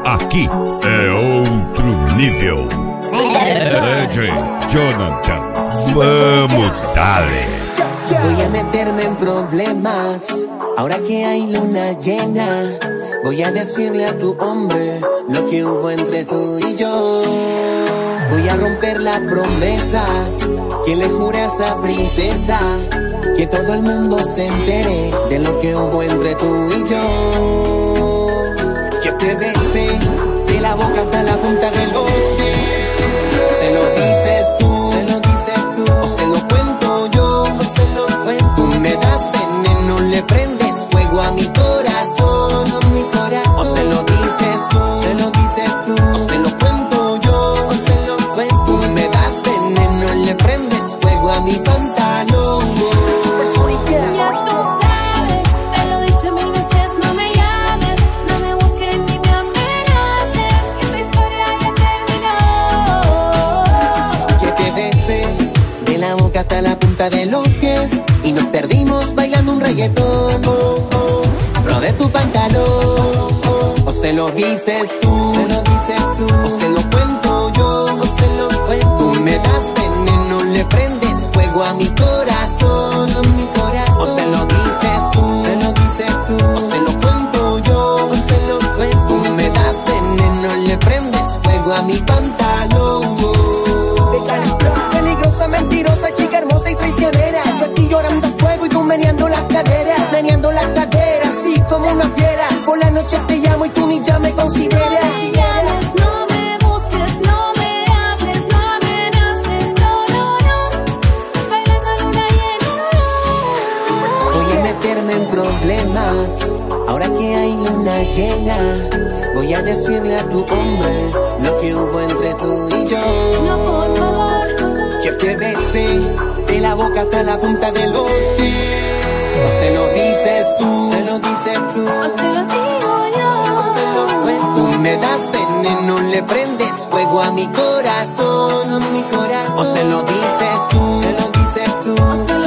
Aqui é outro nível. DJ Jonathan, vamos dale. Voy a meterme en problemas. Ahora que hay luna llena, voy a decirle a tu hombre lo que hubo entre tú y yo. Voy a romper la promesa que le juré a esa princesa, que todo el mundo se entere de lo que hubo entre tú y yo. Que te besé de la boca hasta la punta de los pies. Se lo dices tú, se lo dices tú, o se lo cuento yo, o se lo cuento. Tú me das veneno, le prendes fuego a mi corazón, a mi corazón. O se lo dices tú, se lo dices tú, o se lo cuento yo, o se lo cuento. Tú me das veneno, le prendes fuego a mi pantalón. Ya tú sabes, te lo he dicho mil veces, no me llames, no me busques ni me amenaces, que esa historia ya terminó. Que te besé de la boca hasta la punta de los pies y nos perdimos bailando un reggaetón. Robé tu pantalón, o se lo dices tú, se lo dices tú, o se lo cuento yo, o se lo cuento. Tú me das veneno, le prendes fuego a mi corazón, a mi corazón. O se lo dices tú, se lo dices tú, o se lo cuento yo, o se lo cuento. Tú me das veneno, le prendes fuego a mi pantalón. Peligrosa, mentirosa, chica hermosa y traicionera. Yo aquí llorando a fuego y tú meneando las caderas, así como una fiera. Por la noche te llamo y tú ni ya me consideras. No me llames, no me busques, no me hables, no amenaces, no, no, no. Bailando luna llena. Voy a meterme en problemas. Ahora que hay luna llena, voy a decirle a tu hombre lo que hubo entre tú y yo. No, por favor. Que te besé de la boca hasta la punta de los pies. O se lo dices tú, se lo dices tú, O se lo digo yo. o se lo cuento. Tú me das veneno, le prendes fuego a mi corazón, a mi corazón. O se lo dices tú, se lo dices tú, O se lo